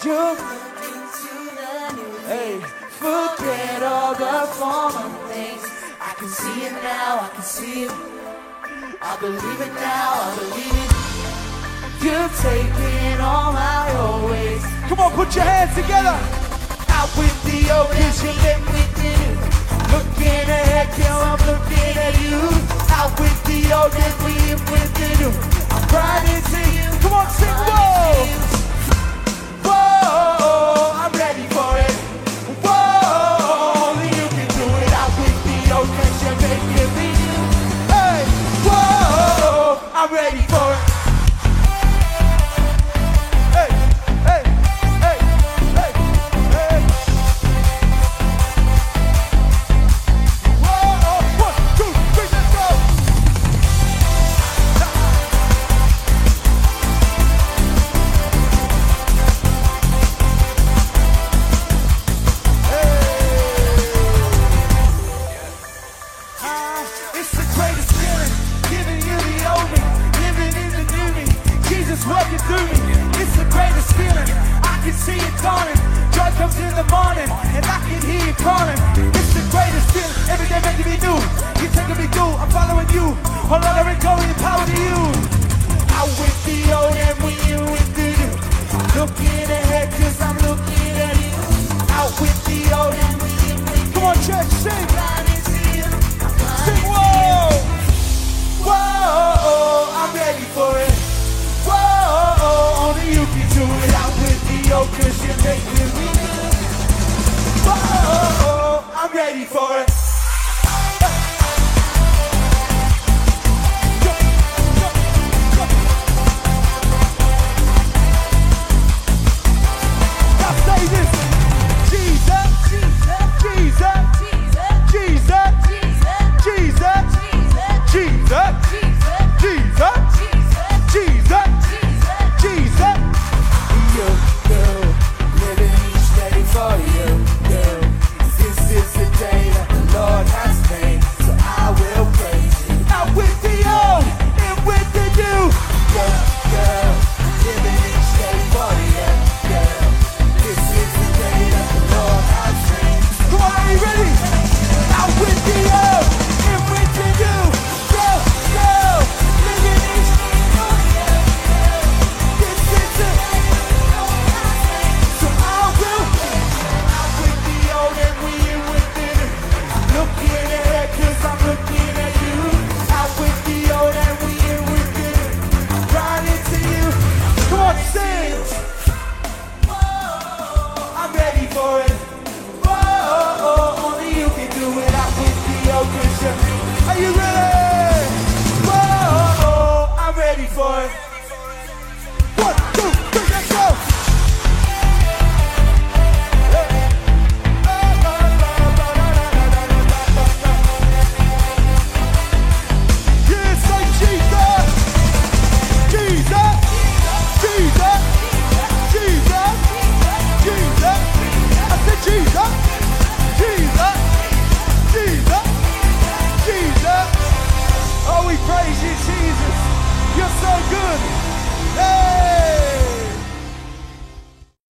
You hey, forget all the former things. I can see it now, I can see it. I believe it now, I believe it. You've taken all my old ways. Come on, put your hands together. Out with the old, cause you live with the new. Looking ahead, girl, I'm looking at you. Out with the old, and we in with the new. I'm riding to you. Come on, sing, whoa! Whoa, I'm ready for it. Whoa, you can do it. Out with the old, cause you're making me new. Hey, whoa, I'm ready for it. Working through me, it's the greatest feeling. I can see it dawning. Joy comes in the morning, and I can hear you calling. It's the greatest feeling. Every day making me new. You're taking me through. I'm following you. Hold on, let it go. Your power to you.